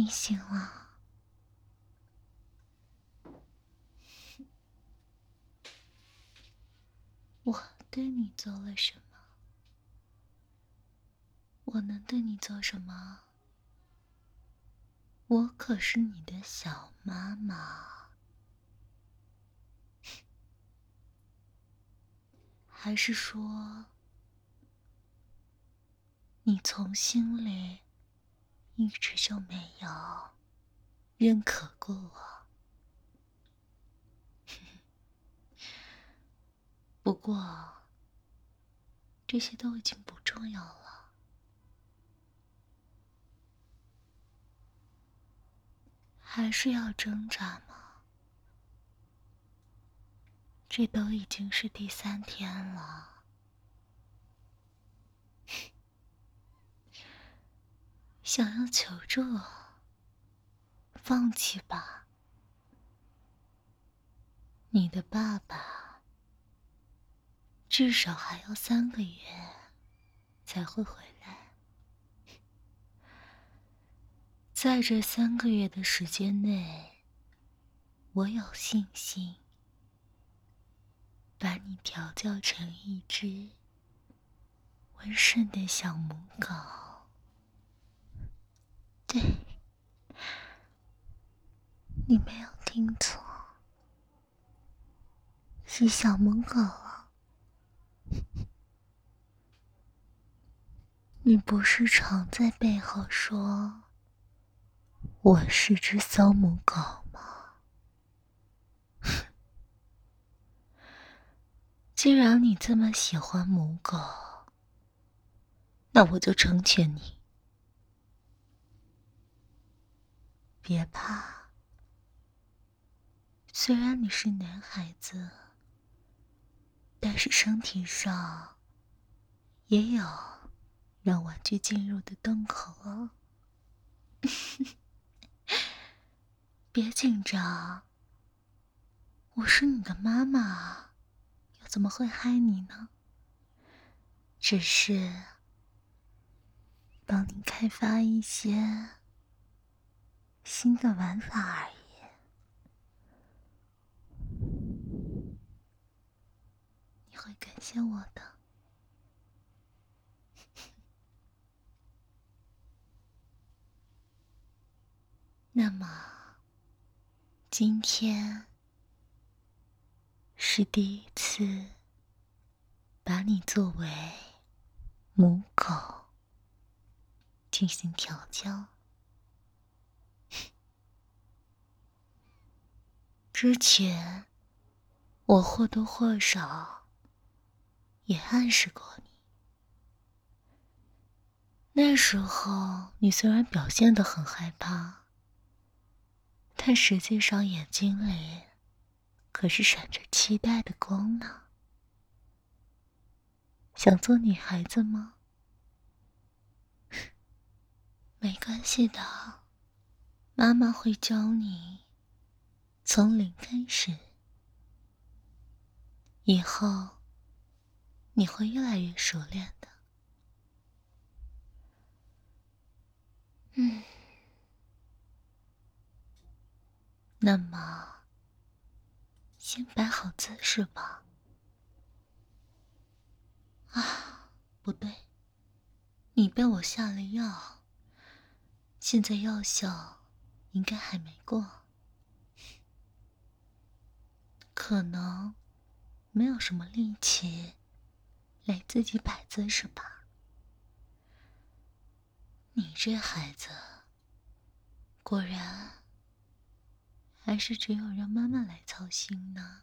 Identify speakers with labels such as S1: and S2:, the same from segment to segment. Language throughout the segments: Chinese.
S1: 你醒了。我对你做了什么？我能对你做什么？我可是你的小妈妈。还是说，你从心里一直就没有认可过我？不过，这些都已经不重要了。还是要挣扎吗？这都已经是第3天了。想要求助，放弃吧。你的爸爸至少还要3个月才会回来。在这3个月的时间内，我有信心把你调教成一只温顺的小母狗。对，你没有听错，是小母狗啊。你不是常在背后说我是只小母狗吗？既然你这么喜欢母狗，那我就成全你。别怕，虽然你是男孩子，但是身体上也有让玩具进入的洞口哦。别紧张，我是你的妈妈，又怎么会害你呢？只是帮你开发一些新的玩法而已。你会感谢我的。那么，今天是第一次把你作为母狗进行调教。之前，我或多或少也暗示过你。那时候，你虽然表现得很害怕，但实际上眼睛里可是闪着期待的光呢。想做女孩子吗？没关系的，妈妈会教你从零开始，以后你会越来越熟练的。那么，先摆好姿势吧。啊，不对，你被我下了药，现在药效应该还没过，可能没有什么力气来自己摆姿势吧。你这孩子，果然还是只有让妈妈来操心呢。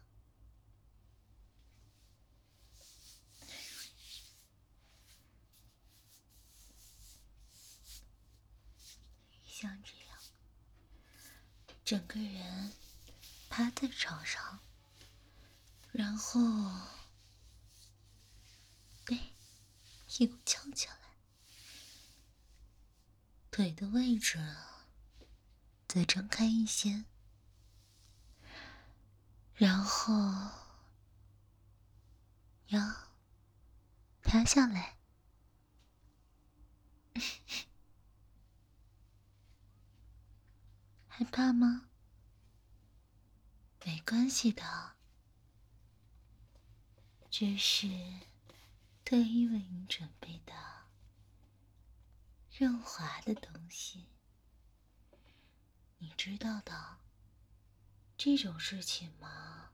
S1: 像这样，整个人趴在床上，然后，对，屁股翘起来，腿的位置再张开一些，然后腰趴下来， 害怕吗？没关系的，这是特意为你准备的润滑的东西。你知道的，这种事情嘛，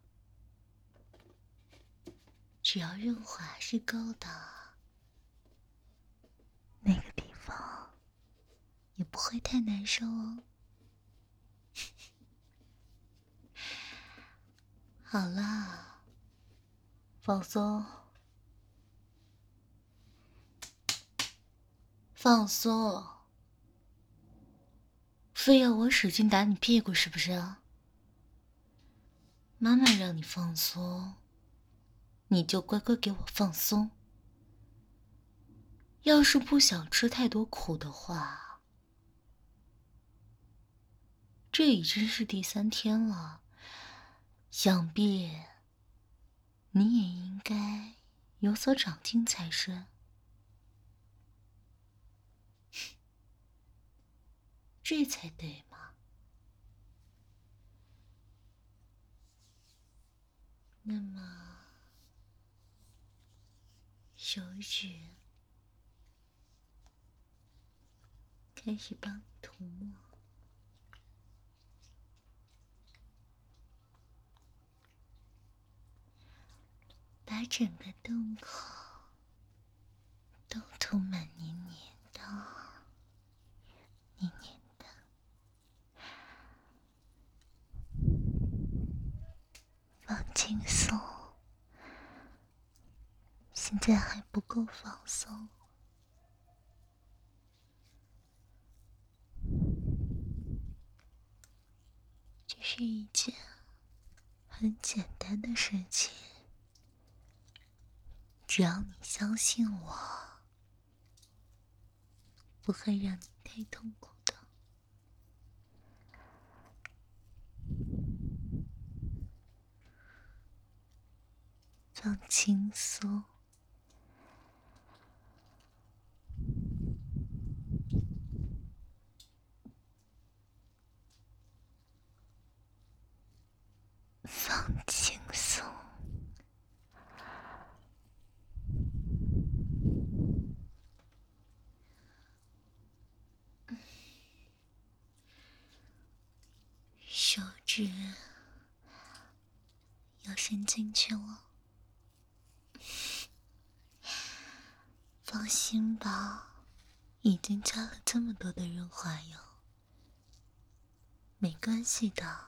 S1: 只要润滑是够的，那个地方也不会太难受哦。好啦，放松，放松。非要我使劲打你屁股是不是啊？妈妈让你放松，你就乖乖给我放松。要是不想吃太多苦的话，这已经是第3天了，想必你也应该有所长进才是。这才对嘛。那么，手指开始帮你涂抹，把整个洞口都涂满黏黏的，黏黏的。放轻松，现在还不够放松。这是一件很简单的事情，只要你相信我，不会让你太痛苦的。放轻松，放轻松。手指要伸进去了，放心吧，已经加了这么多的润滑油，没关系的。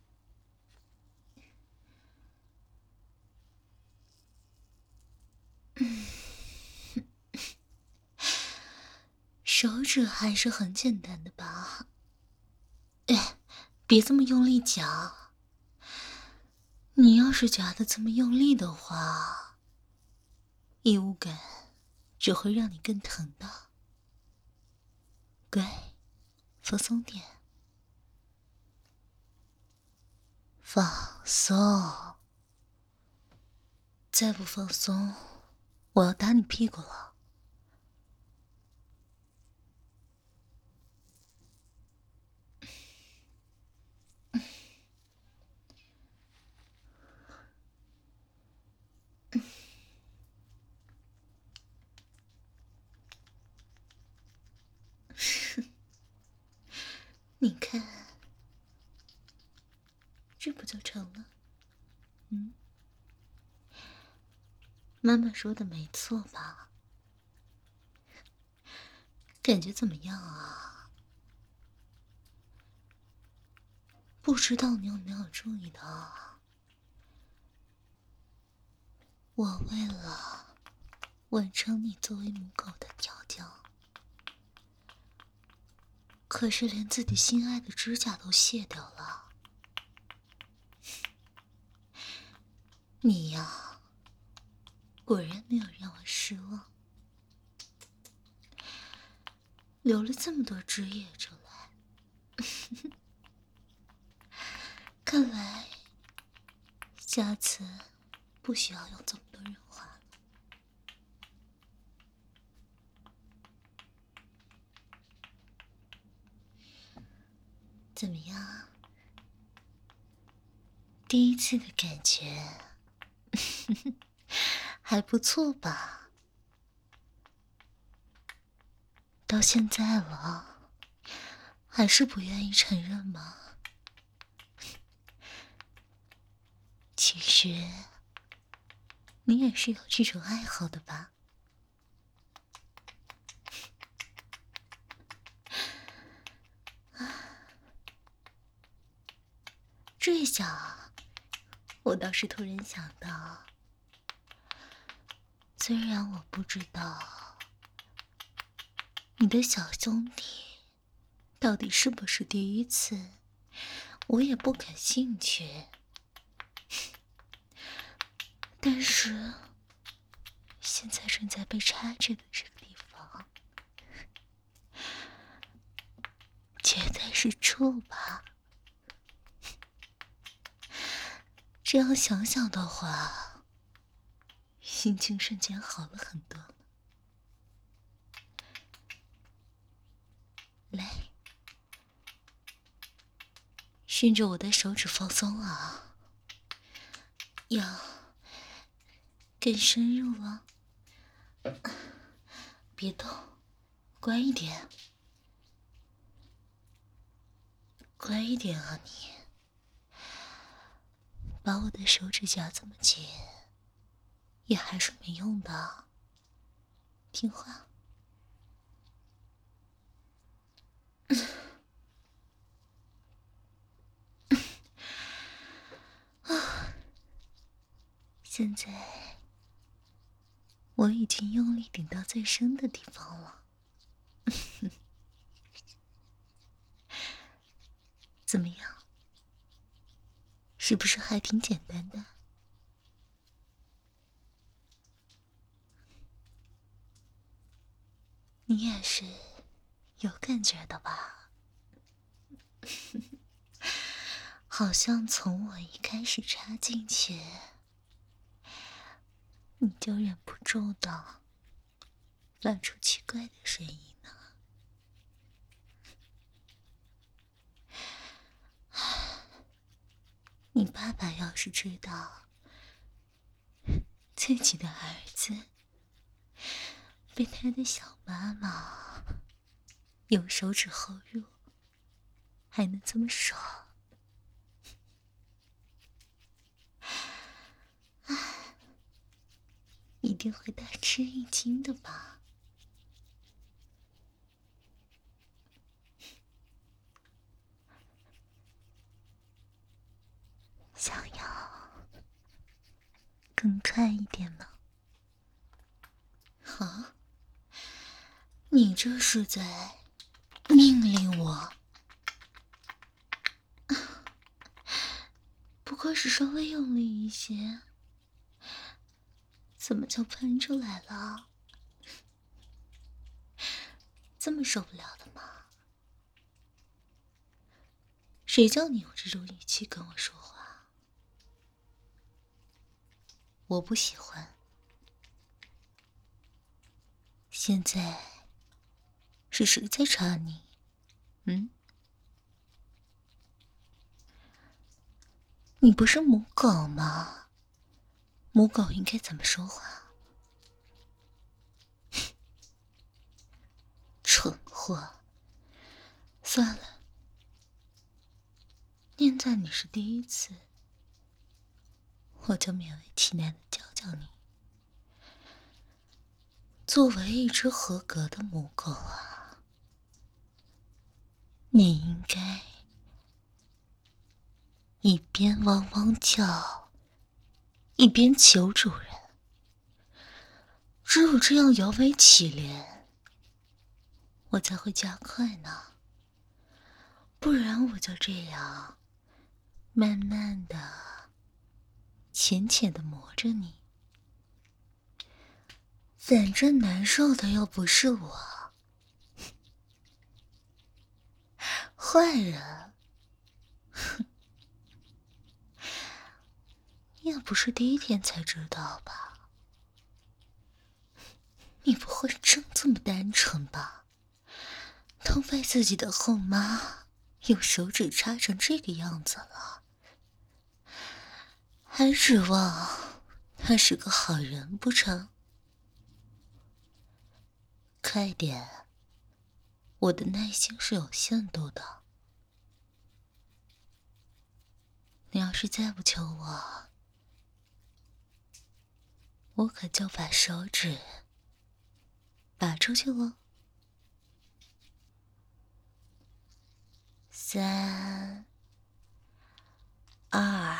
S1: 手指还是很简单的吧？哎，别这么用力夹。你要是夹得这么用力的话，异物感只会让你更疼的。乖，放松点，放松。再不放松，我要打你屁股了。你看，这不就成了？妈妈说的没错吧？感觉怎么样啊？不知道你有没有注意到，我为了完成你作为母狗的调教，可是连自己心爱的指甲都卸掉了。你呀，果然没有让我失望，流了这么多汁液出来。看来下次不需要用这么多润滑了。 怎么样？第一次的感觉还不错吧？到现在了，还是不愿意承认吗？其实，你也是有这种爱好的吧？这一下，我倒是突然想到，虽然我不知道你的小兄弟到底是不是第一次，我也不感兴趣。但是，现在正在被插着的这个地方，绝对是处吧？这样想想的话，心情瞬间好了很多。来，顺着我的手指放松啊，要更深入了。别动，乖一点，乖一点啊你！把我的手指夹这么紧，也还是没用的。听话。现在我已经用力顶到最深的地方了。怎么样？是不是还挺简单的？你也是有感觉的吧？好像从我一开始插进去，你就忍不住的发出奇怪的声音呢。你爸爸要是知道自己的儿子被他的小妈妈用手指后入，还能这么爽，一定会大吃一惊的吧？想要更快一点吗？啊？你这是在命令我？不过是稍微用力一些，怎么就喷出来了？这么受不了的吗？谁叫你用这种语气跟我说话？我不喜欢。现在是谁在插你？你不是母狗吗？母狗应该怎么说话？蠢货！算了，念在你是第一次，我就勉为其难的教教你。作为一只合格的母狗啊，你应该一边汪汪叫，一边求主人。只有这样摇尾乞怜，我才会加快呢。不然我就这样慢慢的浅浅的磨着你，反正难受的又不是我。坏人，哼，你也不是第一天才知道吧？你不会真这么单纯吧？都被自己的后妈用手指插成这个样子了，还指望他是个好人不成？快点，我的耐心是有限度的。你要是再不求我，我可就把手指拔出去了。3、2，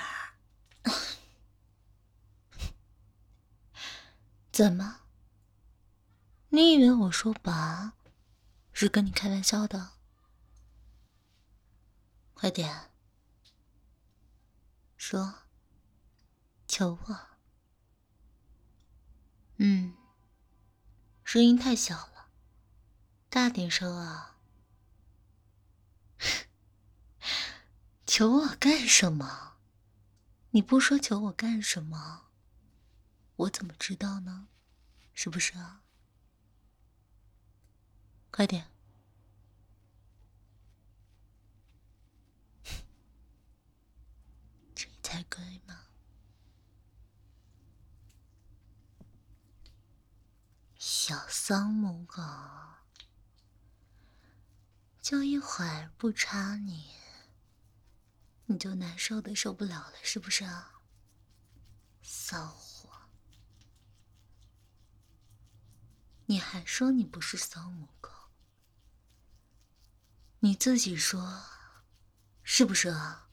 S1: 怎么？你以为我说拔是跟你开玩笑的？快点说，求我。声音太小了，大点声啊！求我干什么？你不说求我干什么，我怎么知道呢？是不是啊？快点！这才乖嘛！小丧母狗，就一会儿不插你，你就难受的受不了了，是不是啊？骚货！你还说你不是丧母狗，你自己说，是不是啊？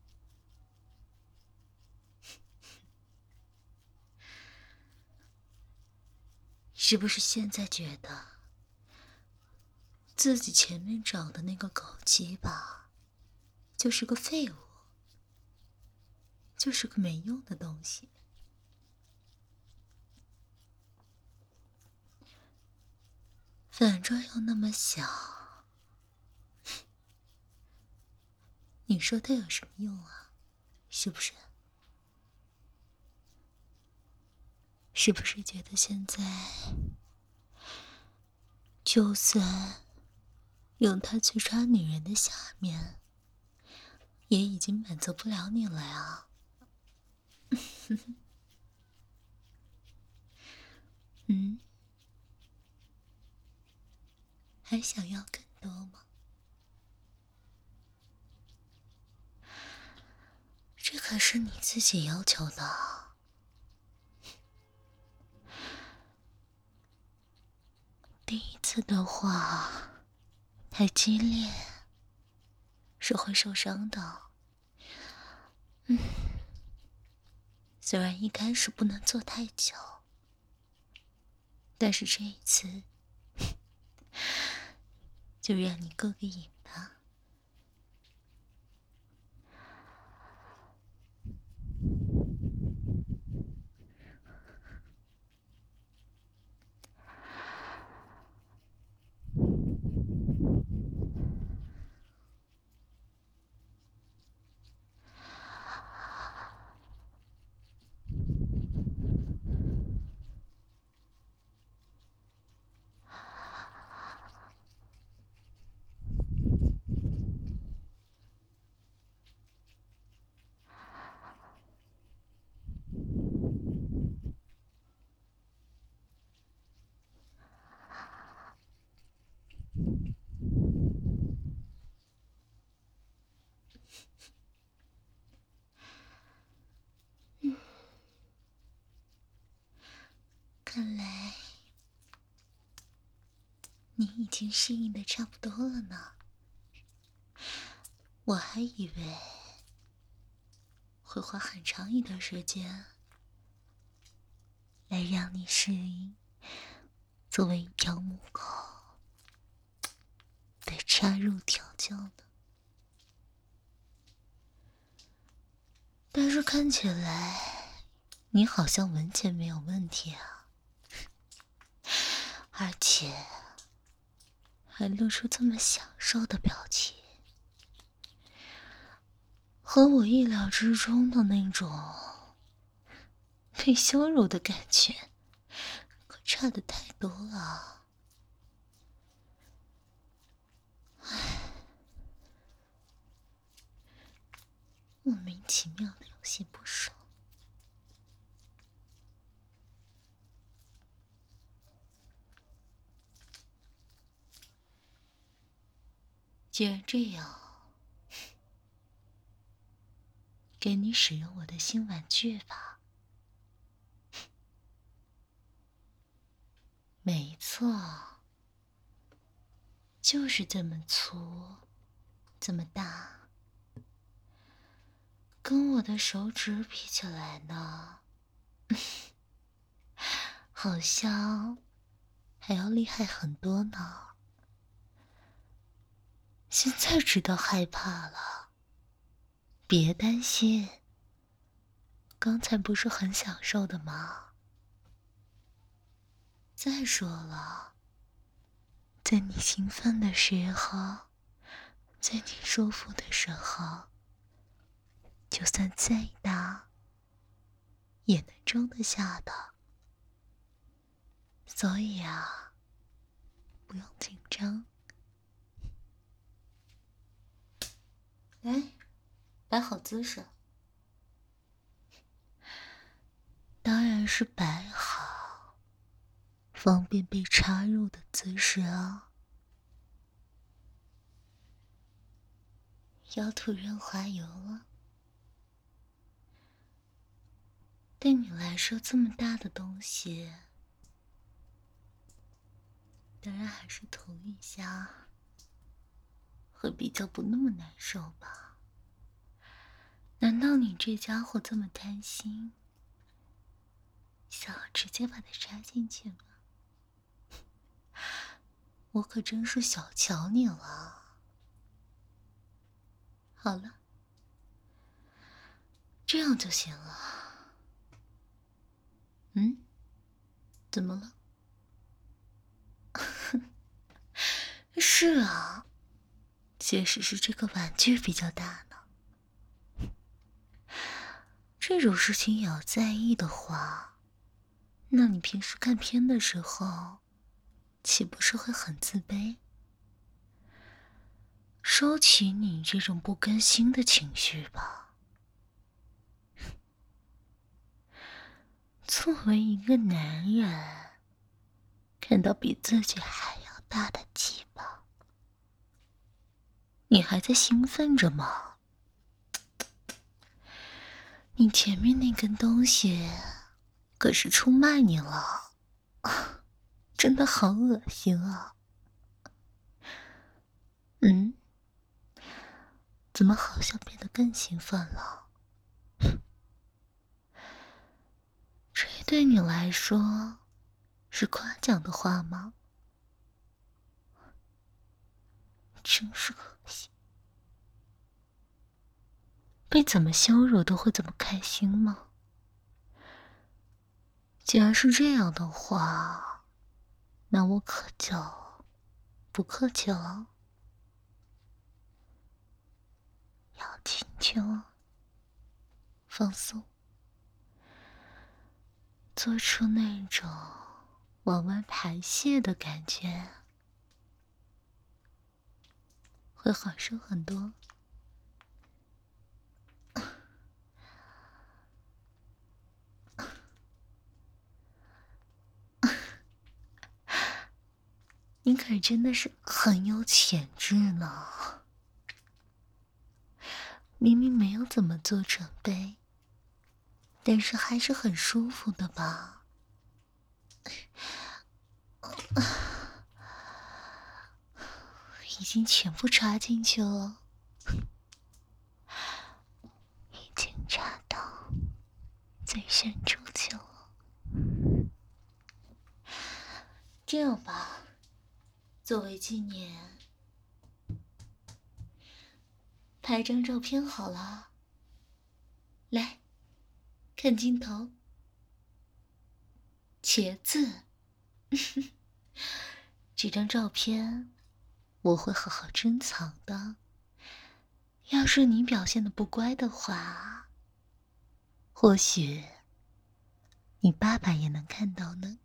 S1: 是不是现在觉得自己前面找的那个狗鸡巴就是个废物，就是个没用的东西？反正又那么小，你说它有什么用啊？是不是？是不是觉得现在就算用它去插女人的下面，也已经满足不了你了呀？还想要更多吗？这可是你自己要求的。第一次的话太激烈是会受伤的。虽然一开始不能做太久，但是这一次就让你过个瘾吧。看来你已经适应的差不多了呢。我还以为会花很长一段时间来让你适应作为一条母狗被插入调教的，但是看起来你好像完全没有问题啊，而且还露出这么享受的表情，和我意料之中的那种被羞辱的感觉可差得太多了。 莫名其妙的有些不爽。既然这样，给你使用我的新玩具吧。没错，就是这么粗，这么大，跟我的手指比起来呢，好像还要厉害很多呢。现在知道害怕了，别担心，刚才不是很享受的吗？再说了，在你兴奋的时候，在你舒服的时候，就算再大，也能装得下的。所以啊，不用紧张。来，摆好姿势。当然是摆好，方便被插入的姿势啊。要涂润滑油了。对你来说，这么大的东西，当然还是涂一下，会比较不那么难受吧？难道你这家伙这么贪心，想要直接把它插进去吗？我可真是小瞧你了。好了，这样就行了。怎么了？是啊，确实是这个玩具比较大呢。这种事情也要在意的话，那你平时看片的时候，岂不是会很自卑？收起你这种不甘心的情绪吧。作为一个男人，看到比自己还要大的鸡巴，你还在兴奋着吗？你前面那根东西可是出卖你了，真的好恶心啊。怎么好像变得更兴奋了？这对你来说是夸奖的话吗？真是恶心。被怎么羞辱都会这么开心吗？既然是这样的话，那我可就不客气了。要进去了，放松，做出那种往外排泄的感觉，会好受很多。你可真的是很有潜质呢，明明没有怎么做准备，但是还是很舒服的吧？已经全部插进去了，已经插到最深处去了。这样吧，作为纪念，拍张照片好了。来，看镜头，茄子。这张照片我会好好珍藏的。要是你表现的不乖的话，或许你爸爸也能看到呢。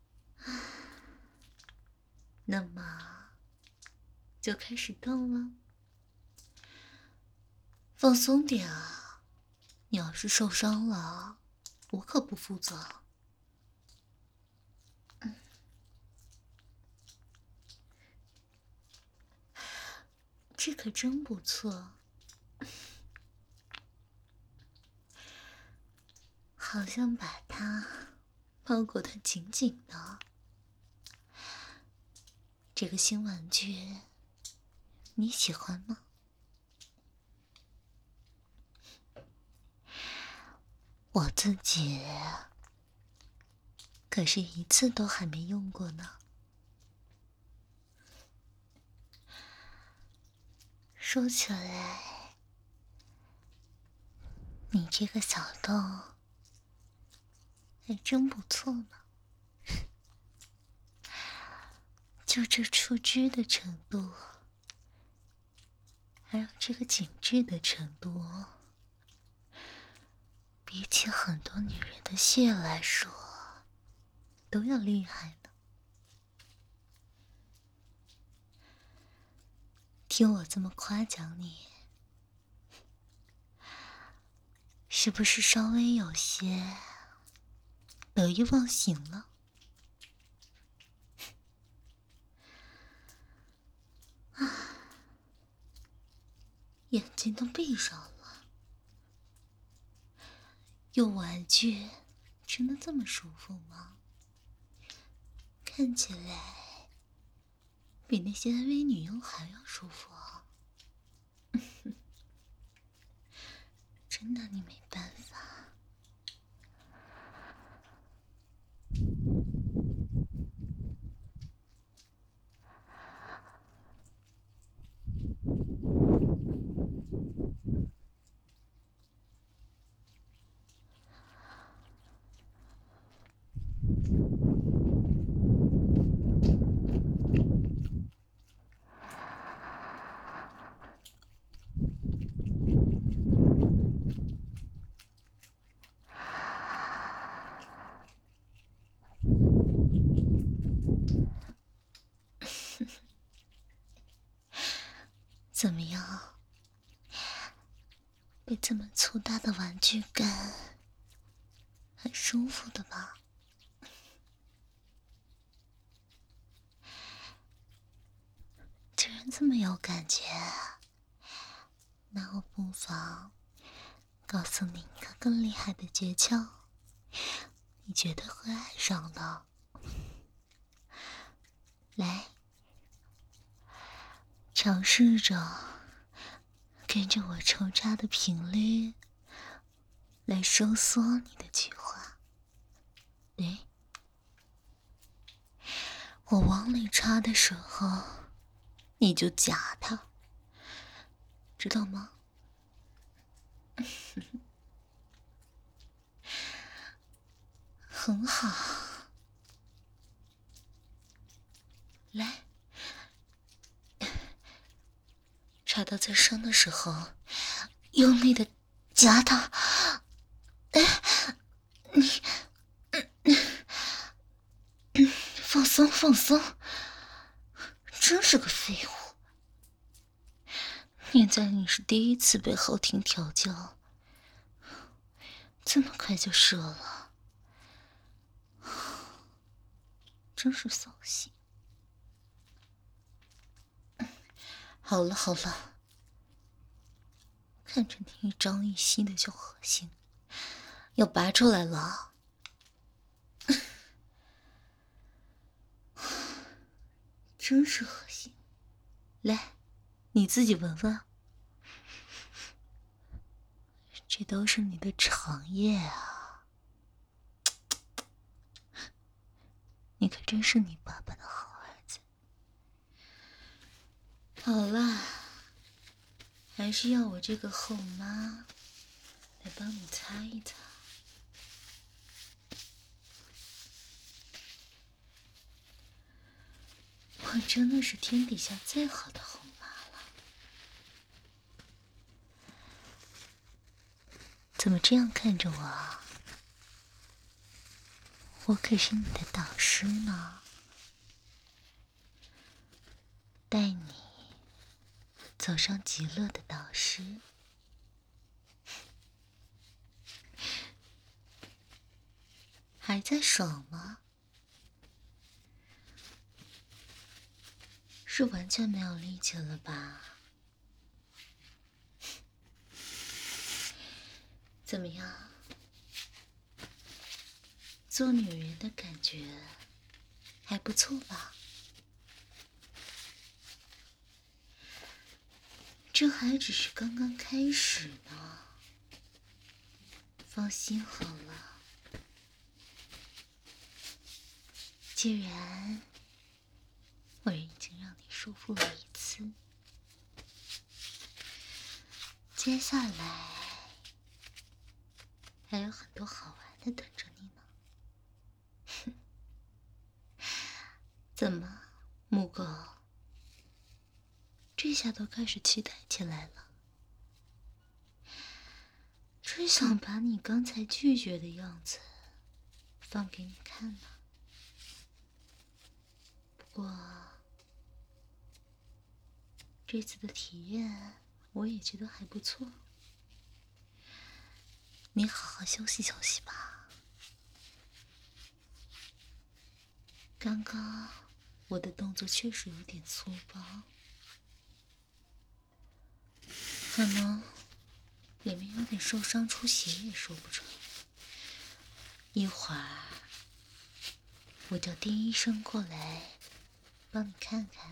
S1: 那么，就开始动了。 放松点啊！你要是受伤了，我可不负责。这可真不错，好像把它包裹得紧紧的。这个新玩具你喜欢吗？我自己可是一次都还没用过呢。说起来，你这个小洞还真不错呢。就这出汁的程度，还有这个紧致的程度，比起很多女人的血来说，都要厉害呢。听我这么夸奖你，是不是稍微有些得意忘形了？眼睛都闭上了。用玩具真的这么舒服吗？看起来比那些 AV 女优还要舒服啊！真拿你没办法。怎么样？被这么粗大的玩具干，很舒服的吧？既然这么有感觉，那我不妨告诉你一个更厉害的诀窍，你绝对会爱上的。来，尝试着跟着我抽插的频率来收缩你的菊花。对，我往里插的时候，你就夹它，知道吗？很好。来，插到最深的时候，用力的夹它。你放松放松，真是个废物。现在你是第一次被后庭调教，这么快就射了，真是扫兴。好了好了，看着你一张一吸的就恶心，要拔出来了。真是恶心。来，你自己闻闻，这都是你的长液啊！你可真是你爸爸的好儿子。好了，还是要我这个后妈来帮你擦一擦。我真的是天底下最好的后妈了。怎么这样看着我啊？我可是你的导师呢，带你走上极乐的导师。 还在爽吗？是完全没有力气了吧？怎么样？做女人的感觉还不错吧？这还只是刚刚开始呢。放心好了，既然我已经让你舒服了一次，接下来还有很多好玩的等着你呢。怎么，木狗，这下都开始期待起来了？真想把你刚才拒绝的样子放给你看呢。不过这次的体验我也觉得还不错，你好好休息休息吧。刚刚我的动作确实有点粗暴，可能里面有点受伤出血也说不准。一会儿我叫丁医生过来帮你看看，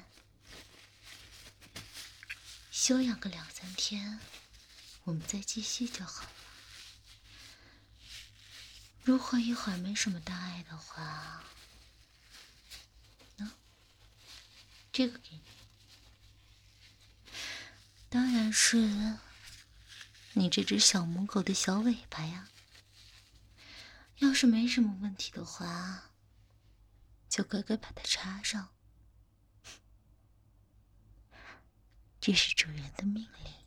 S1: 休养个2-3天，我们再继续就好了。如果一会儿没什么大碍的话，这个给你，当然是你这只小母狗的小尾巴呀。要是没什么问题的话，就乖乖把它插上。这是主人的命令。